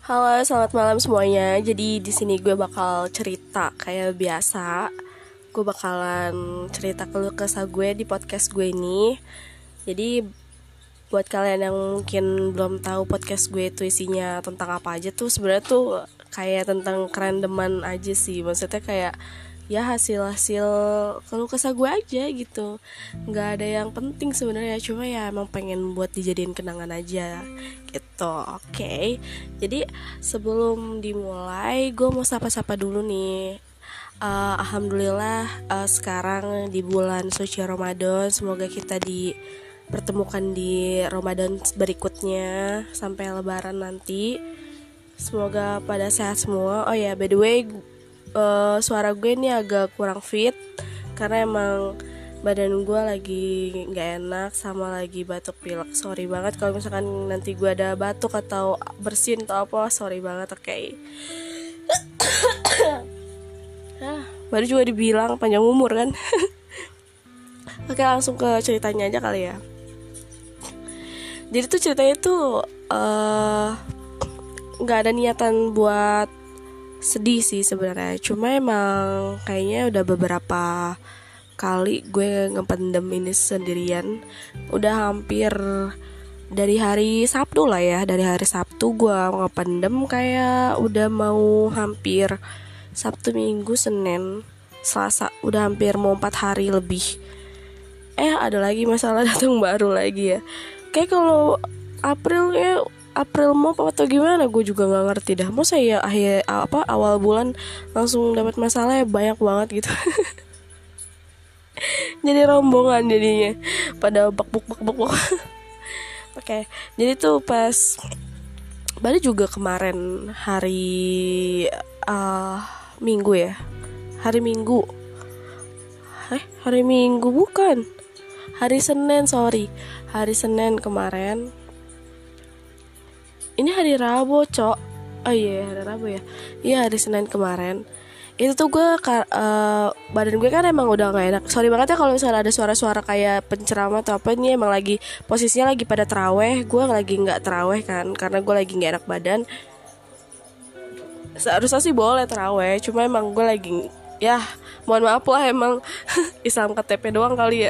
Halo, selamat malam semuanya. Jadi di sini gue bakal cerita kayak biasa. Gue bakalan cerita keluh kesah gue di podcast gue ini. Jadi buat kalian yang mungkin belum tahu podcast gue itu isinya tentang apa aja tuh sebenarnya tuh kayak tentang kerandoman aja sih. Maksudnya kayak ya hasil-hasil keluh kesah gue aja gitu, nggak ada yang penting sebenarnya, cuma ya emang pengen buat dijadiin kenangan aja gitu. Oke. Jadi sebelum dimulai gue mau sapa-sapa dulu nih. Alhamdulillah, sekarang di bulan suci Ramadan, semoga kita dipertemukan di Ramadan berikutnya sampai Lebaran nanti. Semoga pada sehat semua. Oh ya, by the way, suara gue ini agak kurang fit karena emang badan gue lagi nggak enak sama lagi batuk pilek. Sorry banget kalau misalkan nanti gue ada batuk atau bersin atau apa, sorry banget. Oke. Baru juga dibilang panjang umur kan. Oke, langsung ke ceritanya aja kali ya. Jadi tuh ceritanya tuh nggak ada niatan buat sedih sih sebenarnya, cuma emang kayaknya udah beberapa kali gue ngependem ini sendirian. Udah hampir dari hari Sabtu lah ya, dari hari Sabtu gue ngependem, kayak udah mau hampir Sabtu, Minggu, Senin, Selasa, udah hampir mau 4 hari lebih. Ada lagi masalah datang baru lagi ya. Kayak kalau April mau atau gimana gue juga nggak ngerti dah. Masa ya awal bulan langsung dapat masalah ya, banyak banget gitu. Jadi rombongan jadinya pada bak. Oke, jadi tuh pas Bali juga kemarin hari Minggu ya. Hari Minggu. Hari Minggu bukan. Hari Senin, sorry. Hari Senin kemarin. Ini hari Rabu, Cok. Oh iya, hari Rabu ya. Iya, hari Senin kemarin. Itu tuh gue badan gue kan emang udah gak enak. Sorry banget ya kalau misalnya ada suara-suara kayak penceramah atau apa. Ini emang lagi posisinya lagi pada terawih. Gue lagi gak terawih kan, karena gue lagi gak enak badan. Seharusnya sih boleh terawih, cuma emang gue lagi, ya mohon maaf lah, emang Islam KTP doang kali ya.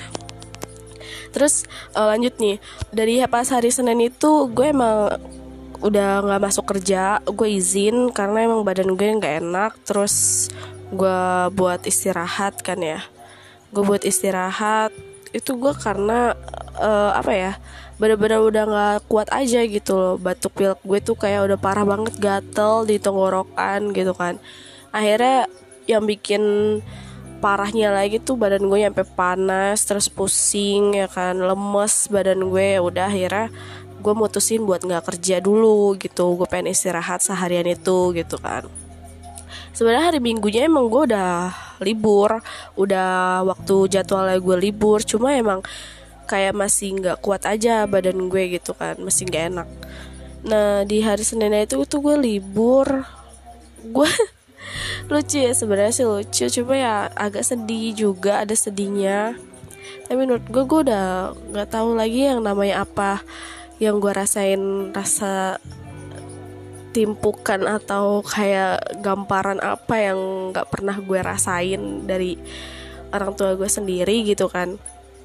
Terus lanjut nih, dari pas hari Senin itu gue emang udah nggak masuk kerja, gue izin karena emang badan gue nggak enak. Terus gue buat istirahat kan ya, gue buat istirahat itu gue karena bener-bener udah nggak kuat aja gitu loh. Batuk pilek gue tuh kayak udah parah banget, gatel di tenggorokan gitu kan. Akhirnya yang bikin parahnya lagi tuh badan gue nyampe panas, terus pusing ya kan, lemes badan gue. Udah akhirnya gue mutusin buat nggak kerja dulu gitu, gue pengen istirahat seharian itu gitu kan. Sebenarnya hari Minggunya emang gue udah libur, udah waktu jadwalnya gue libur, cuma emang kayak masih nggak kuat aja badan gue gitu kan, masih nggak enak. Nah di hari Senin itu tuh gue libur, gue lucu ya sebenarnya sih, lucu, cuma ya agak sedih juga, ada sedihnya. Tapi menurut gue udah nggak tahu lagi yang namanya apa yang gue rasain, rasa timpukan atau kayak gamparan apa yang nggak pernah gue rasain dari orang tua gue sendiri gitu kan.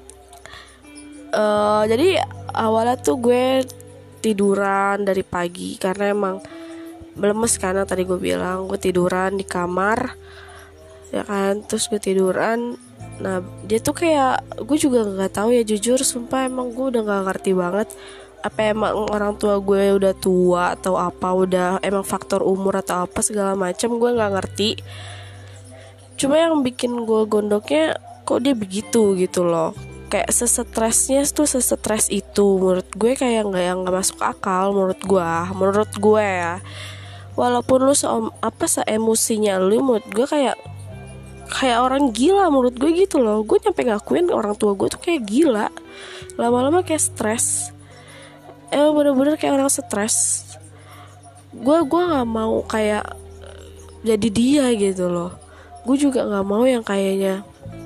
Jadi awalnya tuh gue tiduran dari pagi karena emang melemes, karena tadi gue bilang gue tiduran di kamar ya kan. Terus gue tiduran, nah dia tuh kayak, gue juga nggak tahu ya, jujur sumpah emang gue udah nggak ngerti banget apa emang orang tua gue udah tua atau apa, udah emang faktor umur atau apa segala macam, gue nggak ngerti. Cuma yang bikin gue gondoknya, kok dia begitu gitu loh, kayak sesetres itu menurut gue, kayak nggak masuk akal menurut gue ya. Walaupun lu seemosinya lu, menurut gue kayak orang gila menurut gue gitu loh. Gue nyampe ngakuin orang tua gue tuh kayak gila, lama-lama kayak stres, bener-bener kayak orang stres. Gue nggak mau kayak jadi dia gitu loh. Gue juga nggak mau yang kayaknya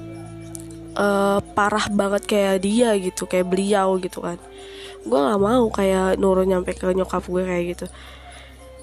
parah banget kayak dia gitu, kayak beliau gitu kan. Gue nggak mau kayak nurun nyampe ke nyokap gue kayak gitu.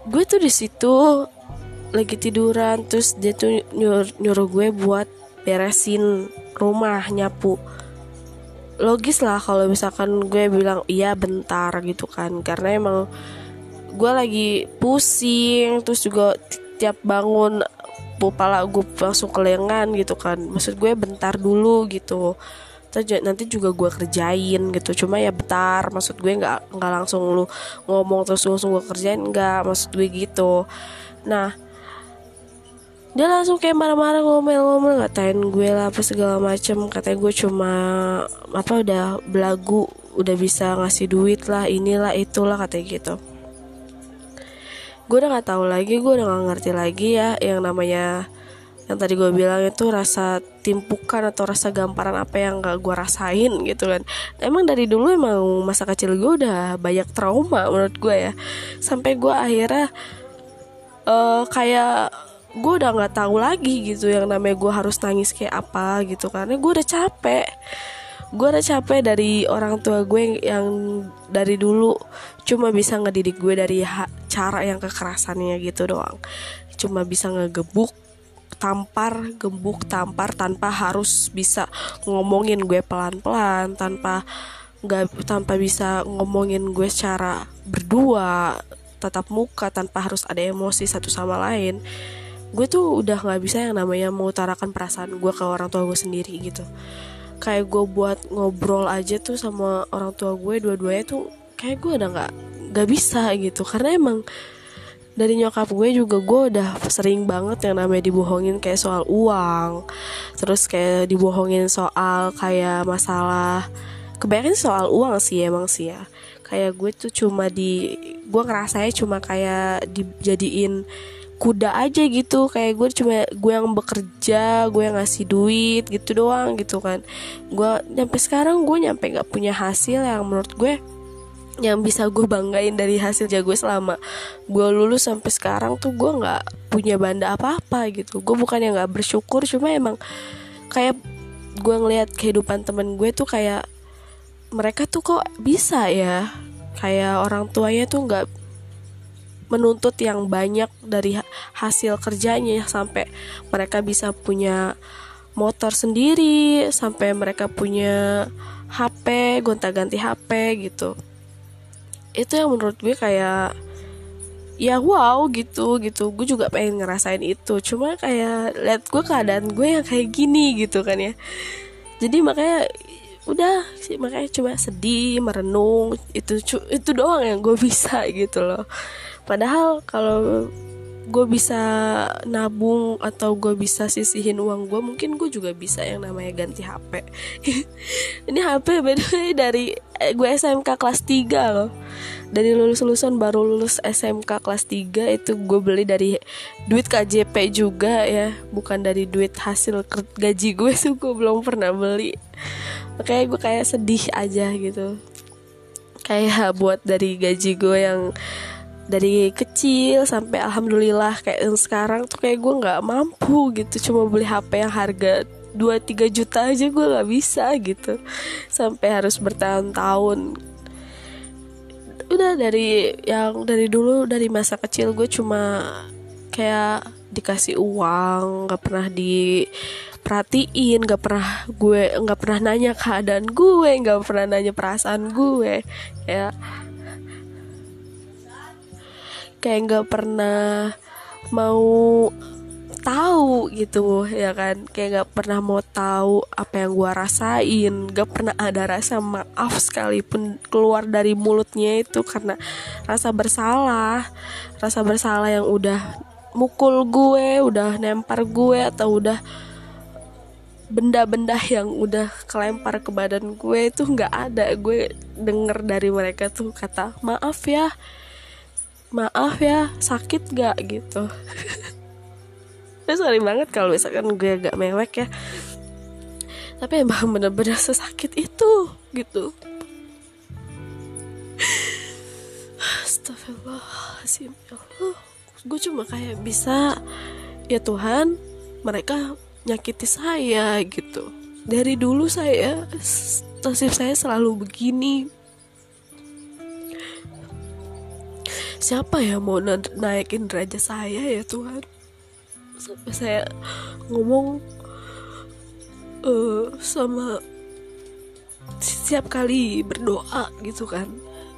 gue tuh di situ lagi tiduran, terus dia tuh nyuruh gue buat beresin rumah, nyapu. Logis lah kalau misalkan gue bilang iya bentar gitu kan, karena emang gue lagi pusing, terus juga tiap bangun kepala gue langsung kelengan gitu kan. Maksud gue bentar dulu gitu, nanti juga gue kerjain gitu. Cuma ya bentar, maksud gue nggak langsung lu ngomong terus langsung gue kerjain, nggak, maksud gue gitu. Nah, dia langsung kayak marah-marah, ngomel-ngomel, ngatain gue lah apa segala macem. Katanya gue cuma udah belagu, udah bisa ngasih duit lah, inilah itulah, katanya gitu. Gue udah nggak tahu lagi, gue udah nggak ngerti lagi ya yang namanya, yang tadi gue bilang itu rasa timpukan atau rasa gamparan apa yang gak gue rasain gitu kan. Emang dari dulu emang masa kecil gue udah banyak trauma menurut gue ya, sampai gue akhirnya kayak gue udah nggak tahu lagi gitu yang namanya gue harus nangis kayak apa gitu, karena gue udah capek. Gue udah capek dari orang tua gue yang dari dulu cuma bisa ngedidik gue dari cara yang kekerasannya gitu doang. Cuma bisa gembuk tampar tanpa harus bisa ngomongin gue pelan-pelan, tanpa bisa ngomongin gue secara berdua tatap muka, tanpa harus ada emosi satu sama lain. Gue tuh udah nggak bisa yang namanya mengutarakan perasaan gue ke orang tua gue sendiri gitu. Kayak gue buat ngobrol aja tuh sama orang tua gue, dua-duanya tuh kayak gue udah nggak bisa gitu, karena emang dari nyokap gue juga gue udah sering banget yang namanya dibohongin kayak soal uang, terus kayak dibohongin soal kayak masalah, kebanyakan soal uang sih emang sih ya. Kayak gue tuh gue ngerasanya cuma kayak dijadiin kuda aja gitu, kayak gue yang bekerja, gue yang ngasih duit gitu doang gitu kan. Gue sampai sekarang gue nggak punya hasil yang menurut gue yang bisa gue banggain dari hasil kerja gue selama gue lulus sampai sekarang tuh. Gue nggak punya banda apa-apa gitu. Gue bukan yang nggak bersyukur, cuma emang kayak gue ngelihat kehidupan temen gue tuh kayak mereka tuh kok bisa ya, kayak orang tuanya tuh nggak menuntut yang banyak dari hasil kerjanya, sampai mereka bisa punya motor sendiri, sampai mereka punya HP, gonta-ganti HP gitu. Itu yang menurut gue kayak ya wow gitu. Gue juga pengen ngerasain itu, cuma kayak lihat gue keadaan gue yang kayak gini gitu kan ya. Jadi makanya cuma sedih, merenung, itu doang yang gue bisa gitu loh. Padahal kalau gue bisa nabung atau gue bisa sisihin uang gue, mungkin gue juga bisa yang namanya ganti HP. Ini HP beda dari gue SMK kelas 3 loh. Dari lulusan baru lulus SMK kelas 3 itu gue beli dari duit KJP juga ya, bukan dari duit hasil gaji gue tuh gue belum pernah beli. Makanya gue kayak sedih aja gitu. Kayak buat dari gaji gue yang dari kecil sampai alhamdulillah kayak yang sekarang tuh kayak gue nggak mampu gitu, cuma beli HP yang harga 2-3 juta aja gue nggak bisa gitu, sampai harus bertahun-tahun. Udah dari dulu, dari masa kecil gue cuma kayak dikasih uang, nggak pernah diperhatiin, nggak pernah nanya keadaan gue, nggak pernah nanya perasaan gue, kayak nggak pernah mau tahu gitu ya kan, kayak nggak pernah mau tahu apa yang gue rasain, nggak pernah ada rasa maaf sekalipun keluar dari mulutnya itu, karena rasa bersalah yang udah mukul gue, udah nempar gue, atau udah benda-benda yang udah kelempar ke badan gue itu nggak ada. Gue denger dari mereka tuh kata maaf ya, sakit gak gitu. Sorry banget kalau misalkan gue agak mewek ya, tapi emang bener-bener sesakit itu gitu. Astagfirullahaladzim, ya Allah. Gue cuma kayak bisa, ya Tuhan, mereka nyakiti saya gitu. Dari dulu nasib saya selalu begini. siapa ya mau naikin derajat saya ya Tuhan. Sampai saya ngomong sama setiap kali berdoa gitu kan,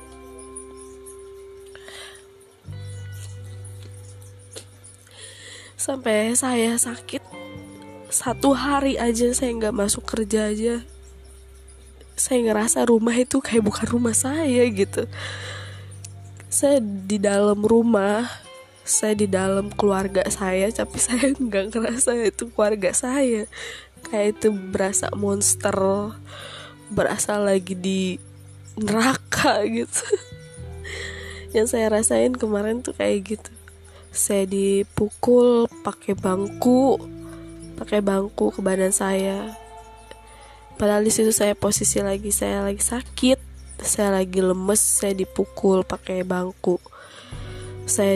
sampai saya sakit 1 hari aja, saya nggak masuk kerja aja, saya ngerasa rumah itu kayak bukan rumah saya gitu. Saya di dalam rumah, saya di dalam keluarga saya, tapi saya nggak ngerasa itu keluarga saya. Kayak itu berasa monster, berasa lagi di neraka gitu. Yang saya rasain kemarin tuh kayak gitu. Saya dipukul pakai bangku ke badan saya. Padahal di situ saya posisi saya lagi sakit, saya lagi lemes, saya dipukul pakai bangku. Saya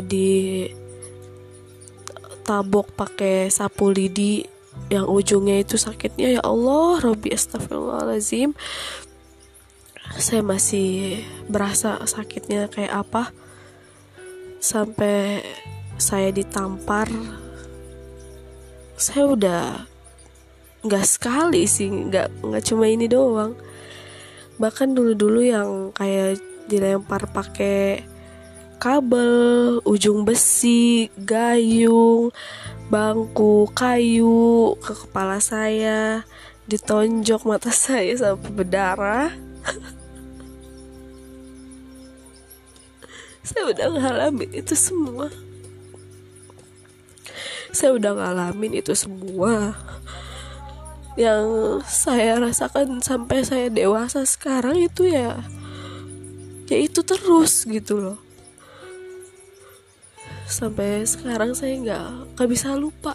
ditabok pakai sapu lidi yang ujungnya itu sakitnya, ya Allah, Robbi astagfirullahaladzim. Saya masih berasa sakitnya kayak apa. Sampai saya ditampar. Saya udah nggak sekali sih, nggak cuma ini doang. Bahkan dulu yang kayak dilempar pakai kabel, ujung besi, gayung, bangku, kayu ke kepala saya, ditonjok mata saya sampai berdarah. Saya udah ngalamin itu semua. Yang saya rasakan sampai saya dewasa sekarang itu ya itu terus gitu loh. Sampai sekarang saya nggak bisa lupa.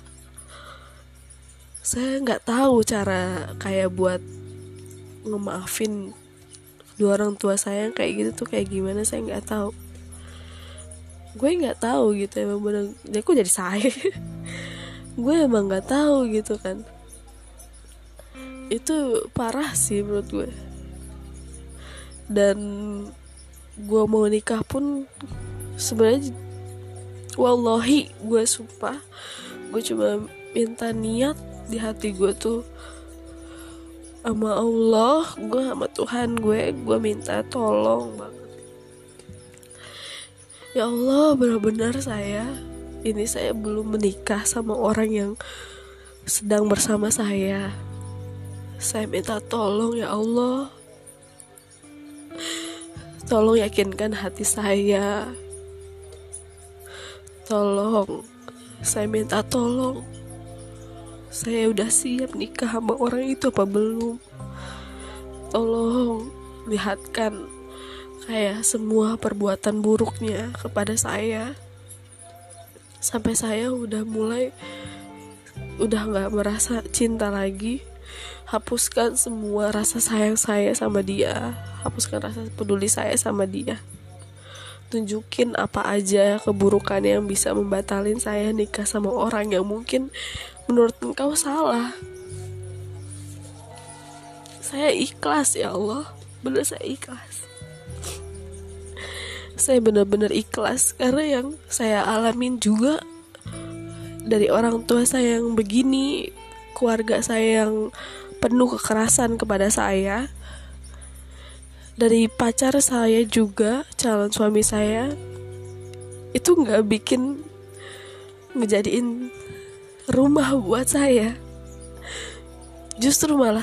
Saya nggak tahu cara kayak buat ngemaafin dua orang tua saya yang kayak gitu tuh kayak gimana, saya nggak tahu. Gue nggak tahu gitu, emang bener. Kok jadi saya? Gue emang nggak tahu gitu kan. Itu parah sih menurut gue. Dan gue mau nikah pun sebenarnya, wallahi gue sumpah, gue cuma minta niat di hati gue tuh sama Allah, gue sama Tuhan gue minta tolong banget, ya Allah, benar-benar saya belum menikah sama orang yang sedang bersama saya. Saya minta tolong ya Allah, tolong yakinkan hati saya. Tolong, saya minta tolong. Saya udah siap nikah sama orang itu apa belum? Tolong lihatkan kayak semua perbuatan buruknya kepada saya. Sampai saya udah gak merasa cinta lagi. Hapuskan semua rasa sayang saya sama dia. Hapuskan rasa peduli saya sama dia. Tunjukin apa aja keburukan yang bisa membatalin saya nikah sama orang yang mungkin menurut engkau salah. Saya ikhlas ya Allah, bener saya ikhlas. Saya benar-benar ikhlas karena yang saya alamin juga dari orang tua saya yang begini, keluarga saya yang penuh kekerasan kepada saya, dari pacar saya juga, calon suami saya, itu gak ngejadiin rumah buat saya. Justru malah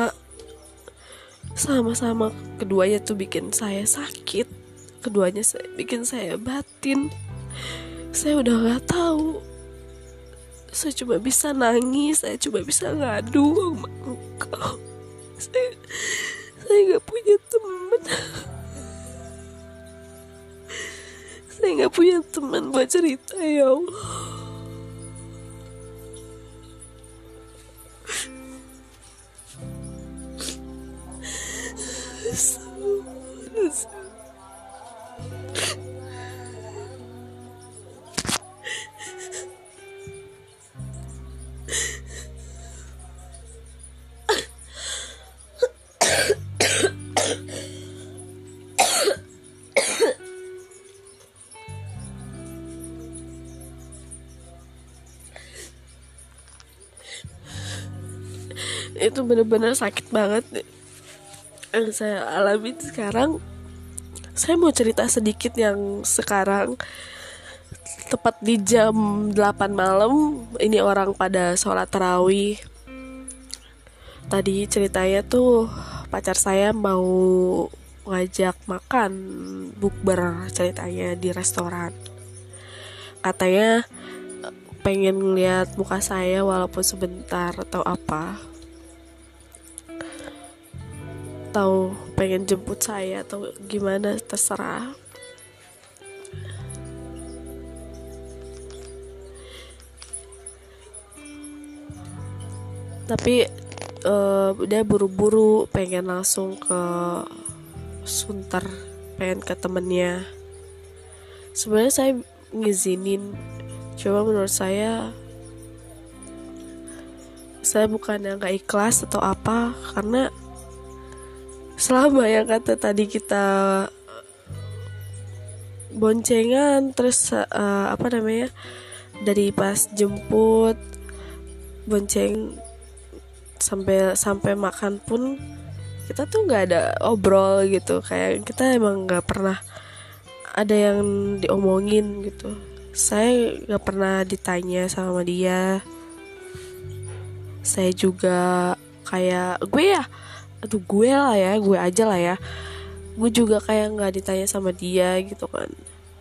sama-sama keduanya tuh bikin saya sakit, keduanya bikin saya batin. Saya udah gak tahu. Saya cuma bisa nangis, saya cuma bisa ngadu sama engkau. Saya gak punya teman. Saya gak punya teman buat cerita, ya Allah. Itu bener-bener sakit banget yang saya alami sekarang. Saya mau cerita sedikit yang sekarang tepat di jam 8 malam. Ini orang pada sholat tarawih. Tadi ceritanya tuh pacar saya mau ngajak makan bukber ceritanya di restoran. Katanya pengen ngeliat muka saya walaupun sebentar atau apa, atau pengen jemput saya atau gimana, terserah. Tapi dia buru-buru pengen langsung ke Sunter, pengen ke temennya. Sebenarnya saya ngizinin, cuma menurut saya bukan yang gak ikhlas atau apa, karena selama yang kata tadi kita boncengan, terus dari pas jemput bonceng sampai makan pun kita tuh nggak ada obrol gitu, kayak kita emang nggak pernah ada yang diomongin gitu. Saya nggak pernah ditanya sama dia. Saya juga kayak gue aja lah ya, gue juga kayak nggak ditanya sama dia gitu kan.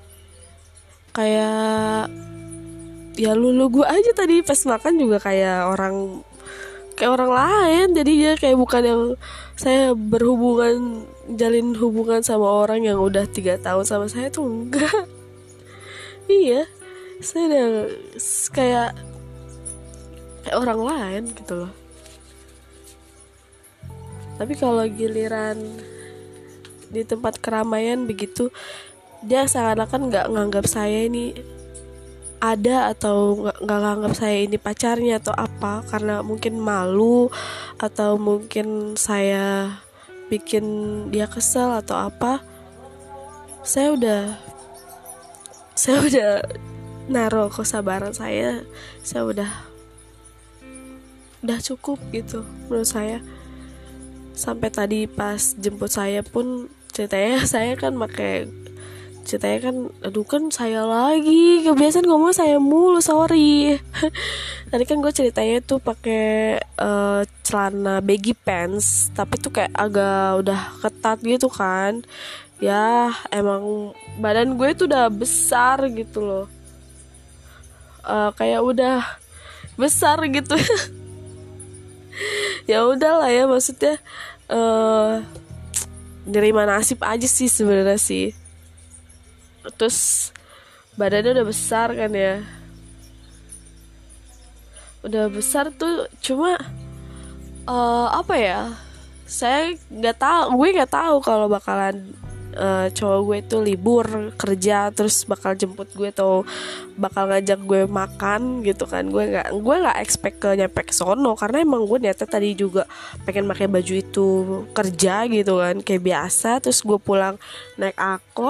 Kayak ya lu gue aja tadi pas makan juga kayak orang lain, jadinya kayak bukan yang saya jalin hubungan sama orang yang udah 3 tahun sama saya tuh enggak. Iya, saya udah kayak orang lain gitu loh. Tapi kalau giliran di tempat keramaian begitu, dia seakan-akan nggak nganggap saya ini ada, atau nggak nganggap saya ini pacarnya atau apa, karena mungkin malu atau mungkin saya bikin dia kesel atau apa. Saya udah naruh kesabaran saya udah cukup gitu menurut saya. Sampai tadi pas jemput saya pun ceritanya saya kan aduh kan saya lagi kebiasaan ngomong saya mulu, sorry. Tadi kan gue ceritanya tuh pakai celana baggy pants, tapi tuh kayak agak udah ketat gitu kan. Ya emang badan gue tuh udah besar gitu loh, kayak udah besar gitu. Ya udahlah ya, maksudnya nerima nasib aja sih sebenarnya sih. Terus badannya udah besar kan ya, udah besar tuh, cuma apa ya, gue nggak tahu kalau bakalan cowok gue tuh libur kerja terus bakal jemput gue atau bakal ngajak gue makan gitu kan. Gue nggak expect nyampe ke sono, karena emang gue niatnya tadi juga pengen pakai baju itu kerja gitu kan kayak biasa. Terus gue pulang naik angkot,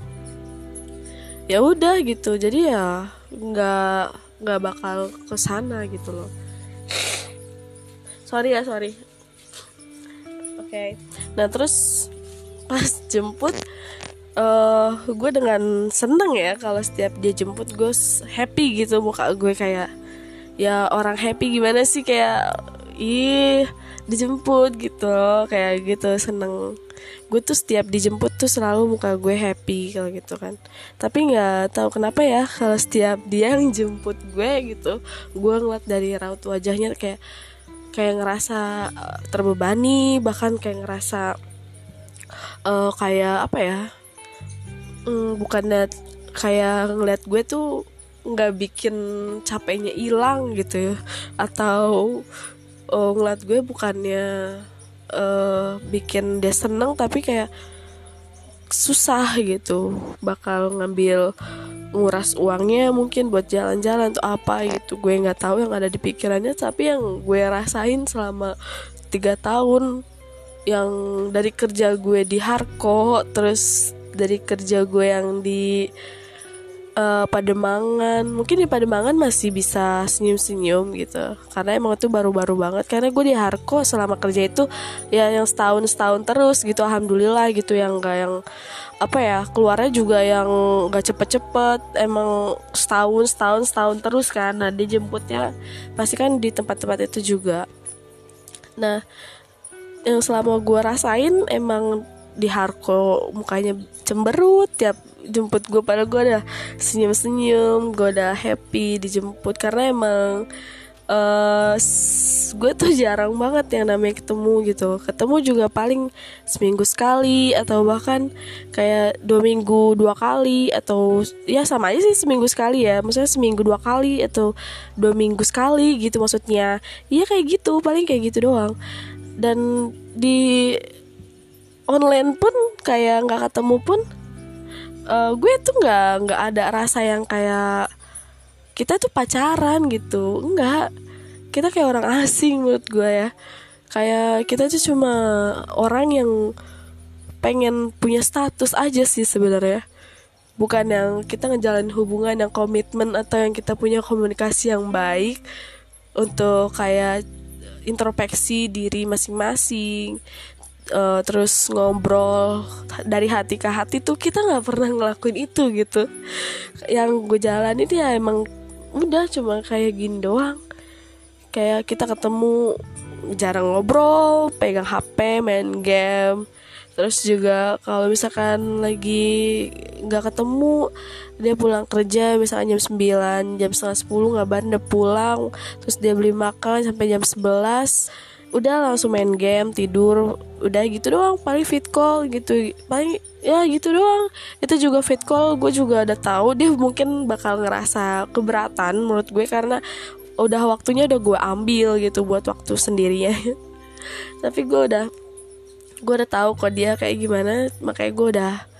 ya udah gitu, jadi ya nggak bakal ke sana gitu loh. Sorry. Oke. Nah terus pas jemput, gue dengan seneng ya kalau setiap dia jemput gue happy gitu, muka gue kayak ya orang happy gimana sih, kayak dijemput gitu loh, kayak gitu seneng. Gue tuh setiap dijemput tuh selalu muka gue happy kalau gitu kan. Tapi nggak tahu kenapa ya, kalau setiap dia yang jemput gue gitu, gue ngeliat dari raut wajahnya kayak ngerasa terbebani, bahkan kayak ngerasa kayak apa ya, bukannya kayak ngeliat gue tuh nggak bikin capeknya hilang gitu ya, atau ngeliat gue bukannya bikin dia seneng, tapi kayak susah gitu, bakal nguras uangnya mungkin buat jalan-jalan atau apa gitu. Gue nggak tahu yang ada di pikirannya, tapi yang gue rasain selama 3 tahun, yang dari kerja gue di Harko, terus dari kerja gue yang di Pademangan, mungkin di Pademangan masih bisa senyum-senyum gitu, karena emang itu baru-baru banget. Karena gue di Harko selama kerja itu ya yang setahun terus gitu, alhamdulillah gitu, yang gak yang apa ya, keluarnya juga yang gak cepet-cepet, emang setahun terus kan. Nah dia jemputnya pasti kan di tempat-tempat itu juga. Nah yang selama gue rasain emang di Harko mukanya cemberut tiap jemput gue, padahal gue udah senyum-senyum, gue udah happy dijemput. Karena emang gue tuh jarang banget yang namanya ketemu juga paling seminggu sekali, atau bahkan kayak 2 minggu 2 kali, atau ya sama aja sih seminggu sekali ya, maksudnya seminggu 2 kali atau 2 minggu sekali gitu maksudnya. Iya kayak gitu, paling kayak gitu doang. Dan di online pun kayak nggak ketemu pun, gue tuh nggak ada rasa yang kayak kita tuh pacaran gitu. Enggak, kita kayak orang asing menurut gue ya. Kayak kita tuh cuma orang yang pengen punya status aja sih sebenarnya, bukan yang kita ngejalanin hubungan yang komitmen atau yang kita punya komunikasi yang baik untuk kayak introspeksi diri masing-masing, terus ngobrol dari hati ke hati. Tuh kita nggak pernah ngelakuin itu gitu. Yang gue jalanin ya emang udah cuma kayak gini doang, kayak kita ketemu jarang ngobrol, pegang HP, main game. Terus juga kalau misalkan lagi nggak ketemu, dia pulang kerja misalkan jam 9, jam setengah 10 ngabarin udah pulang. Terus dia beli makan sampai jam 11, udah langsung main game, tidur. Udah gitu doang, paling fit call gitu, paling ya gitu doang. Itu juga fit call, gue juga udah tahu dia mungkin bakal ngerasa keberatan menurut gue, karena udah waktunya udah gue ambil gitu buat waktu sendirinya. Tapi gue udah tahu kok dia kayak gimana, makanya gue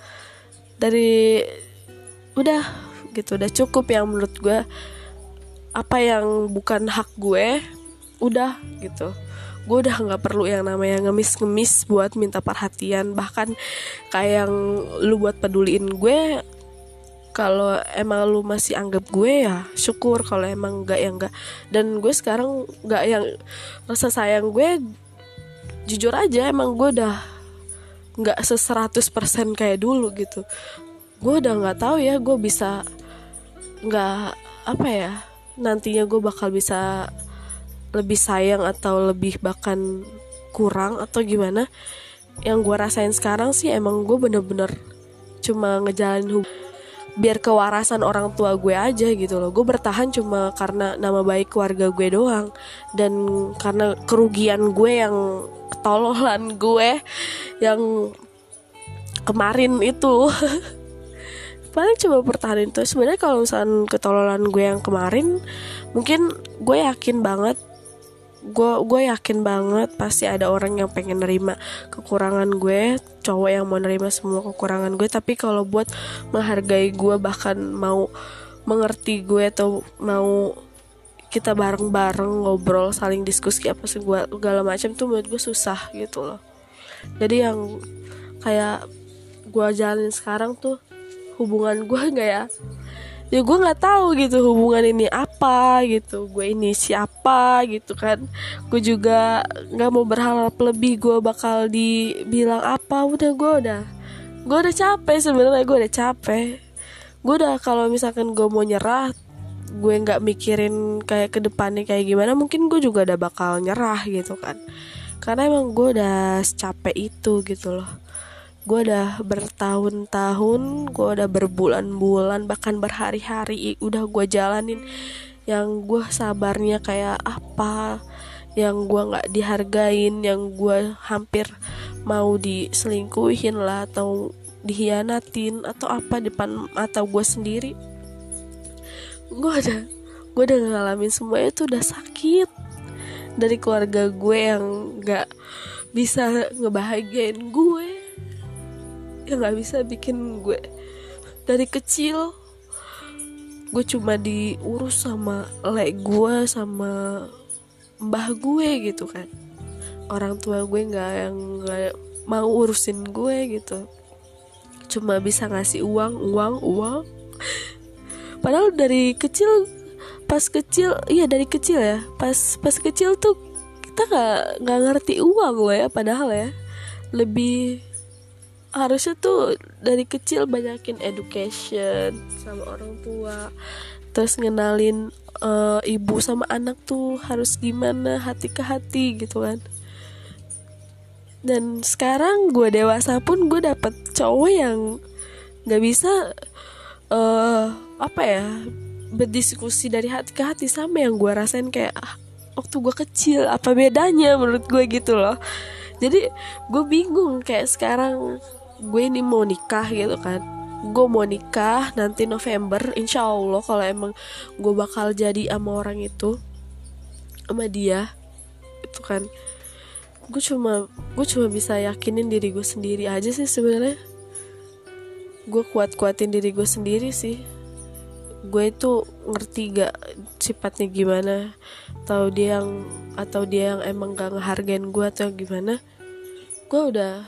udah gitu, udah cukup yang menurut gue. Apa yang bukan hak gue udah gitu, gue udah nggak perlu yang namanya ngemis buat minta perhatian. Bahkan kayak yang lu buat peduliin gue, kalau emang lu masih anggap gue ya syukur, kalau emang enggak ya enggak. Dan gue sekarang enggak yang rasa sayang gue, jujur aja emang gue udah nggak 100% kayak dulu gitu. Gue udah nggak tahu ya gue bisa nggak, apa ya, nantinya gue bakal bisa lebih sayang atau lebih bahkan kurang atau gimana. Yang gue rasain sekarang sih emang gue bener-bener cuma ngejalanin biar kewarasan orang tua gue aja gitu loh. Gue bertahan cuma karena nama baik keluarga gue doang, dan karena kerugian gue yang ketololan gue yang kemarin itu. Paling coba pertahanin tuh. Sebenarnya kalau misalnya ketololan gue yang kemarin, mungkin gue yakin banget pasti ada orang yang pengen nerima kekurangan gue, cowok yang mau nerima semua kekurangan gue. Tapi kalau buat menghargai gue, bahkan mau mengerti gue, atau mau kita bareng-bareng ngobrol, saling diskusi apa sih gue segala macam, tuh menurut gue susah gitu loh. Jadi yang kayak gue jalanin sekarang tuh, hubungan gue nggak ya gue nggak tahu gitu hubungan ini apa gitu, gue ini siapa gitu kan. Gue juga nggak mau berharap lebih gue bakal dibilang apa. Gue udah capek sebenarnya. Gue udah kalau misalkan gue mau nyerah, gue nggak mikirin kayak kedepannya kayak gimana, mungkin gue juga udah bakal nyerah gitu kan. Karena emang gue udah capek itu gitu loh. Gue udah bertahun-tahun, gue udah berbulan-bulan, bahkan berhari-hari udah gue jalanin yang gue sabarnya kayak apa, yang gue gak dihargain, yang gue hampir mau diselingkuhin lah, atau dihianatin atau apa depan mata gue sendiri. Gue udah ngalamin semua itu, udah sakit. Dari keluarga gue yang gak bisa ngebahagiain gue, yang gak bisa bikin gue dari kecil gue cuma diurus sama lek gue, sama mbah gue gitu kan. Orang tua gue gak mau urusin gue gitu, cuma bisa ngasih uang. Padahal dari kecil, dari kecil ya, pas kecil tuh kita nggak ngerti uang loh ya, padahal ya lebih harusnya tuh dari kecil banyakin education sama orang tua, terus ngenalin ibu sama anak tuh harus gimana, hati ke hati gitu kan. Dan sekarang gue dewasa pun gue dapet cowok yang nggak bisa berdiskusi dari hati ke hati sama yang gue rasain kayak waktu gue kecil. Apa bedanya menurut gue gitu loh. Jadi gue bingung, kayak sekarang gue ini mau nikah gitu kan, gue mau nikah nanti November, insya Allah kalau emang gue bakal jadi sama orang itu, sama dia itu kan. Gue cuma bisa yakinin diri gue sendiri aja sih sebenarnya. Gue kuatin diri gue sendiri sih. Gue itu ngerti gak sifatnya gimana, atau dia yang emang gak ngehargain gue atau gimana. Gue udah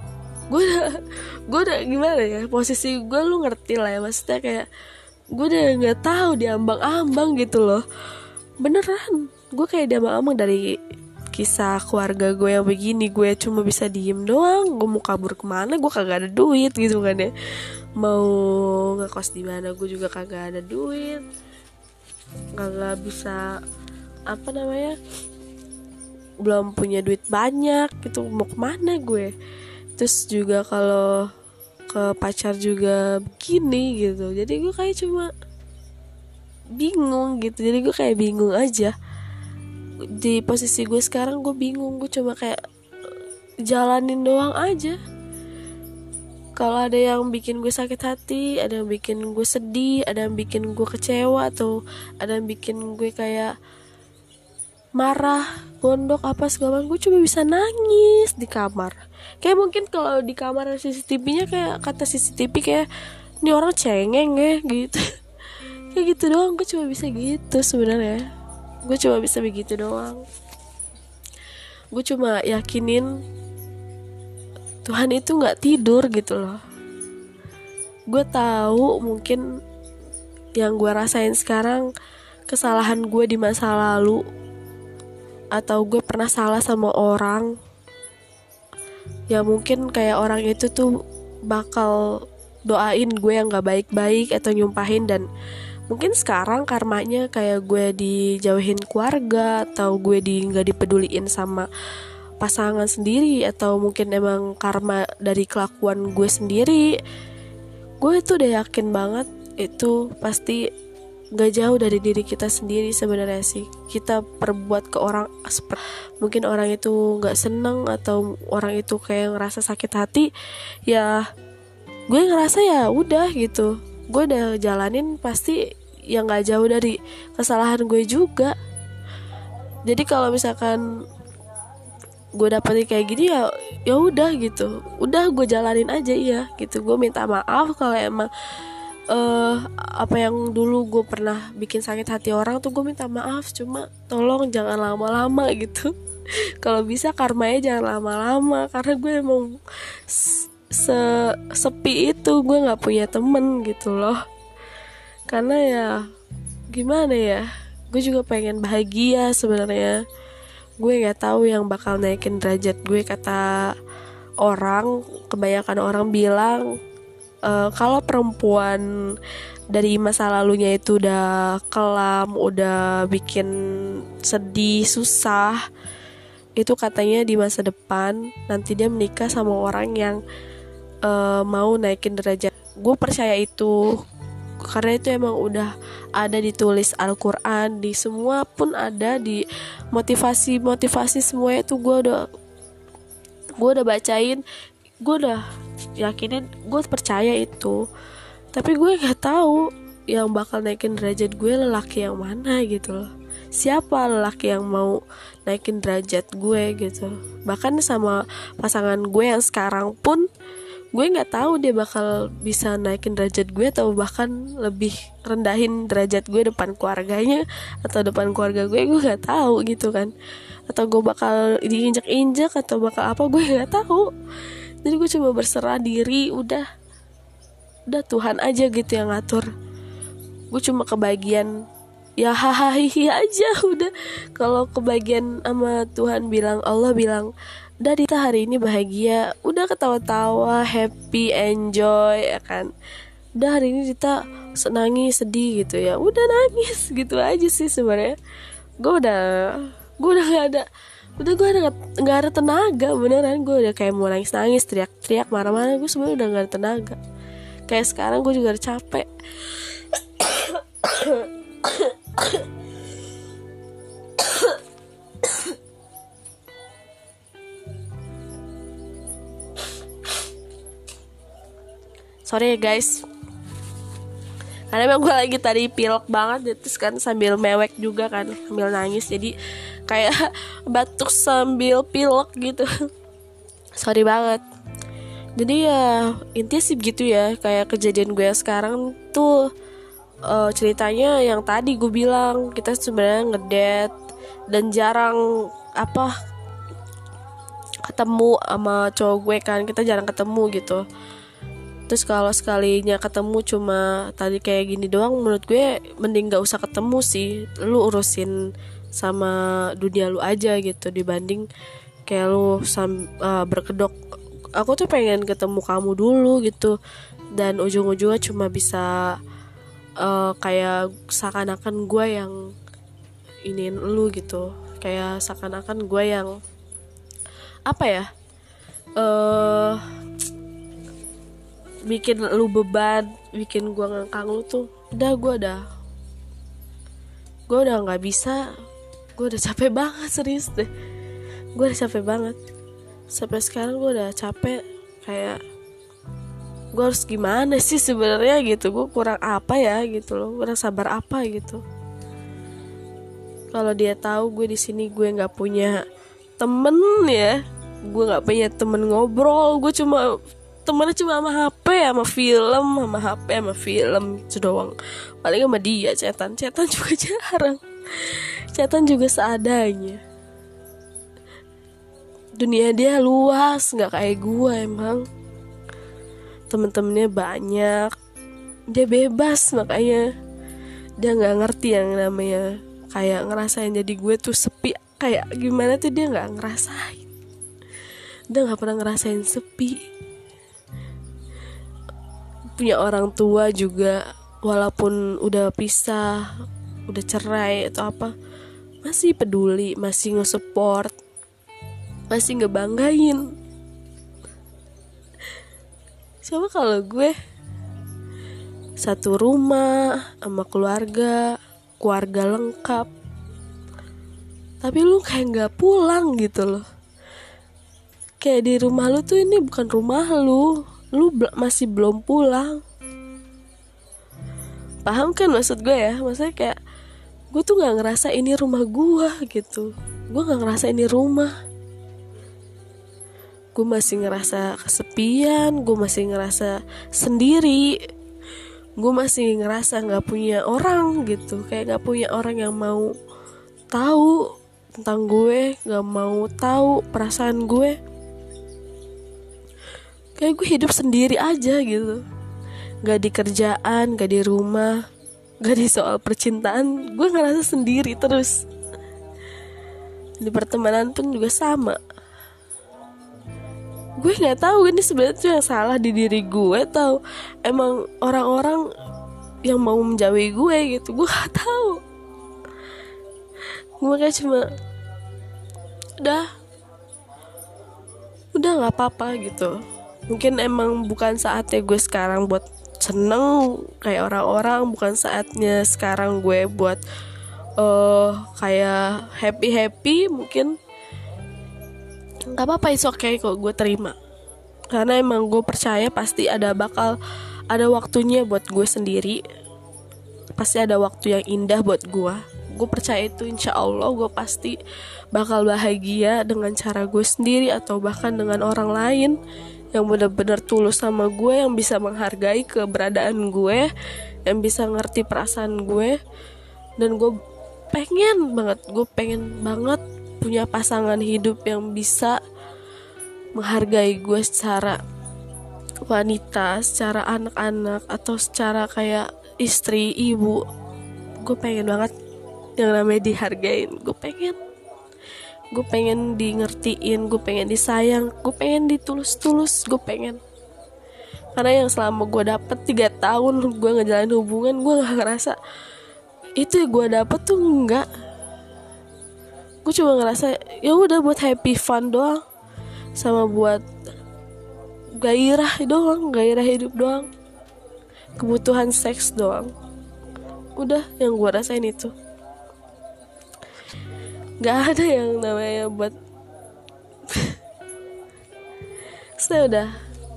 gimana ya, posisi gue lu ngerti lah ya, maksudnya kayak gue udah nggak tahu diambang-ambang gitu loh. Beneran gue kayak diambang-ambang dari kisah keluarga gue yang begini. Gue cuma bisa diem doang. Gue mau kabur kemana, gue kagak ada duit gitu kan ya. Mau ngekos di mana gue juga kagak ada duit, kagak bisa belum punya duit banyak gitu. Mau kemana gue? Terus juga kalau ke pacar juga begini gitu. Jadi gue kayak cuma bingung gitu. Jadi gue kayak bingung aja. Di posisi gue sekarang gue bingung. Gue cuma kayak jalanin doang aja. Kalau ada yang bikin gue sakit hati, ada yang bikin gue sedih, ada yang bikin gue kecewa, atau ada yang bikin gue kayak marah, gondok apa segala macam, gue cuma bisa nangis di kamar. Kayak mungkin kalau di kamar ada CCTV-nya, kayak kata CCTV kayak ini orang cengeng ya gitu. Kayak gitu doang. Gue cuma bisa gitu sebenarnya. Gue cuma bisa begitu doang. Gue cuma yakinin Tuhan itu nggak tidur gitu loh. Gue tahu mungkin yang gue rasain sekarang kesalahan gue di masa lalu, atau gue pernah salah sama orang. Ya mungkin kayak orang itu tuh bakal doain gue yang gak baik-baik atau nyumpahin, dan mungkin sekarang karmanya kayak gue dijauhin keluarga, atau gue gak dipeduliin sama pasangan sendiri, atau mungkin emang karma dari kelakuan gue sendiri. Gue tuh udah yakin banget itu pasti gak jauh dari diri kita sendiri sebenarnya sih. Kita perbuat ke orang, mungkin orang itu gak seneng, atau orang itu kayak ngerasa sakit hati, ya gue ngerasa ya udah gitu, gue udah jalanin pasti yang gak jauh dari kesalahan gue juga. Jadi kalau misalkan gue dapetin kayak gini, ya udah gitu, udah gue jalanin aja ya gitu. Gue minta maaf kalau emang apa yang dulu gue pernah bikin sakit hati orang tuh, gue minta maaf, cuma tolong jangan lama-lama gitu. Kalau bisa karmanya jangan lama-lama, karena gue emang sepi itu, gue nggak punya temen gitu loh. Karena ya gimana ya, gue juga pengen bahagia sebenarnya. Gue nggak tahu yang bakal naikin derajat gue. Kata orang, kebanyakan orang bilang kalau perempuan dari masa lalunya itu udah kelam, udah bikin sedih, susah, itu katanya di masa depan nanti dia menikah sama orang yang mau naikin derajat. Gue percaya itu, karena itu emang udah ada ditulis Al-Quran, di semua pun ada, di motivasi semuanya itu gue udah bacain, gue udah yakinin, gue percaya itu. Tapi gue nggak tahu yang bakal naikin derajat gue lelaki yang mana gitu loh. Siapa lelaki yang mau naikin derajat gue gitu. Bahkan sama pasangan gue yang sekarang pun gue nggak tahu dia bakal bisa naikin derajat gue, atau bahkan lebih rendahin derajat gue depan keluarganya atau depan keluarga gue nggak tahu gitu kan. Atau gue bakal diinjak-injak atau bakal apa, gue nggak tahu. Jadi gue cuma berserah diri, udah Tuhan aja gitu yang ngatur. gue cuma kebagian ya hahaha aja udah. Kalau kebagian sama Tuhan bilang, Allah bilang, udah Dita hari ini bahagia, udah ketawa-tawa, happy, enjoy ya kan. Udah hari ini Dita nangis, sedih gitu ya, udah nangis gitu aja sih sebenarnya. Gue udah nggak ada tenaga beneran. Gue udah kayak mau nangis, teriak-teriak, marah-marah. Gue sebenarnya udah nggak ada tenaga. Kayak sekarang gue juga udah capek. Sorry ya guys, karena emang gue lagi tadi pilek banget, terus kan sambil mewek juga kan, sambil nangis, jadi kayak batuk sambil pilek gitu. Sorry banget. Jadi ya intinya sih gitu ya, kayak kejadian gue sekarang tuh ceritanya yang tadi gue bilang, kita sebenarnya ngedate dan jarang ketemu sama cowok gue kan, kita jarang ketemu gitu. Terus kalau sekalinya ketemu cuma tadi kayak gini doang, menurut gue mending gak usah ketemu sih. Lu urusin sama dunia lu aja gitu, dibanding kayak lu berkedok, aku tuh pengen ketemu kamu dulu gitu. Dan ujung-ujungnya cuma bisa kayak seakan-akan gue yang iniin lu gitu. Kayak seakan-akan gue yang bikin lu beban, bikin gue ngangkang lu tuh. Gue udah nggak bisa. Gue udah capek banget, serius deh. Gue udah capek banget. Sampai sekarang gue udah capek. Kayak gue harus gimana sih sebenarnya gitu. Gue kurang apa ya gitu loh. Kurang sabar apa gitu. Kalau dia tahu gue di sini gue nggak punya temen ya. Gue nggak punya temen ngobrol. Gue temennya cuma sama HP, sama film itu doang. Paling sama dia chatan juga jarang. Chatan juga seadanya. Dunia dia luas, nggak kayak gue emang. Temen-temennya banyak, dia bebas, makanya dia nggak ngerti yang namanya kayak ngerasain jadi gue tuh sepi kayak gimana tuh. Dia nggak ngerasain, dia nggak pernah ngerasain sepi. Punya orang tua juga, walaupun udah pisah, udah cerai atau apa, masih peduli, masih nge-support, masih ngebanggain. Coba kalau gue satu rumah sama keluarga lengkap, tapi lu kayak gak pulang gitu loh. Kayak di rumah lu tuh ini bukan rumah lu masih belum pulang. Paham kan maksud gue ya? Maksudnya kayak gue tuh gak ngerasa ini rumah gue gitu. Gue gak ngerasa ini rumah. Gue masih ngerasa kesepian, gue masih ngerasa sendiri, gue masih ngerasa gak punya orang gitu. Kayak gak punya orang yang mau tahu tentang gue, gak mau tahu perasaan gue. Kayak gue hidup sendiri aja gitu. Gak di kerjaan, gak di rumah, gak di soal percintaan. Gue ngerasa sendiri terus. Di pertemanan pun juga sama. Gue gak tahu ini sebenarnya tuh yang salah di diri gue, atau emang orang-orang yang mau menjauhi gue gitu. Gue gak tahu. Gue kayak cuma udah gak apa-apa gitu. Mungkin emang bukan saatnya gue sekarang buat seneng kayak orang-orang. Bukan saatnya sekarang gue buat kayak happy. Mungkin gak apa-apa, it's okay kok, gue terima. Karena emang gue percaya pasti bakal ada waktunya buat gue sendiri. Pasti ada waktu yang indah buat gue. Gue percaya itu, insya Allah gue pasti bakal bahagia dengan cara gue sendiri, atau bahkan dengan orang lain yang benar-benar tulus sama gue, yang bisa menghargai keberadaan gue, yang bisa ngerti perasaan gue. Dan gue pengen banget punya pasangan hidup yang bisa menghargai gue secara wanita, secara anak-anak, atau secara kayak istri, ibu, gue pengen banget yang namanya dihargain. Gue pengen di ngertiin, gue pengen disayang, gue pengen ditulus-tulus, gue pengen. Karena yang selama gue dapet 3 tahun gue ngejalanin hubungan, gue gak ngerasa itu yang gue dapet tuh enggak. Gue cuma ngerasa ya udah buat happy fun doang, sama buat gairah hidup doang, kebutuhan seks doang. Udah yang gue rasain itu. Gak ada yang namanya buat saya udah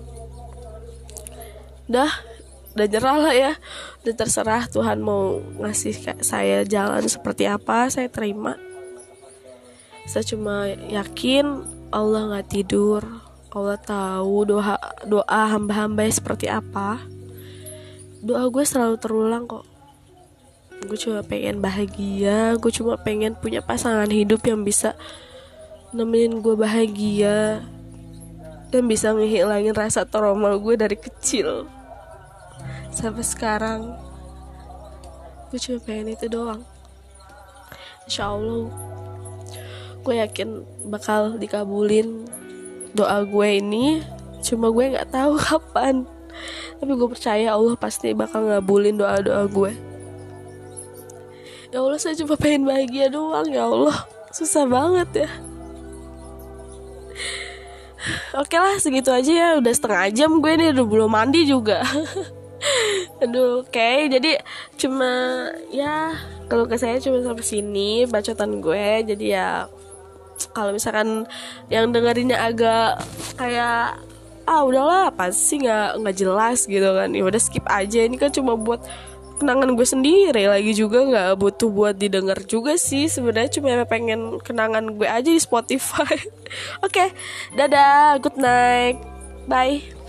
nyerah lah ya. Udah terserah Tuhan mau ngasih saya jalan seperti apa, saya terima. Saya cuma yakin Allah gak tidur. Allah tahu doa hamba-hamba seperti apa. Doa gue selalu terulang kok. Gue cuma pengen bahagia, gue cuma pengen punya pasangan hidup yang bisa nemenin gue bahagia, dan bisa ngehilangin rasa trauma gue dari kecil sampai sekarang. Gue cuma pengen itu doang. Insya Allah gue yakin bakal dikabulin doa gue ini. Cuma gue gak tahu kapan, tapi gue percaya Allah pasti bakal ngabulin doa-doa gue. Ya Allah, saya cuma pengen bahagia doang. Ya Allah, susah banget ya. Oke lah, segitu aja ya. Udah setengah jam gue nih, udah belum mandi juga. Aduh, oke. Jadi cuma ya, kalau ke saya cuma sampai sini bacotan gue. Jadi ya, kalau misalkan yang dengerinnya agak kayak udahlah apa sih nggak jelas gitu kan, ya udah skip aja. Ini kan cuma buat kenangan gue sendiri, lagi juga nggak butuh buat didengar juga sih sebenarnya, cuma pengen kenangan gue aja di Spotify. Oke, dadah, good night, bye.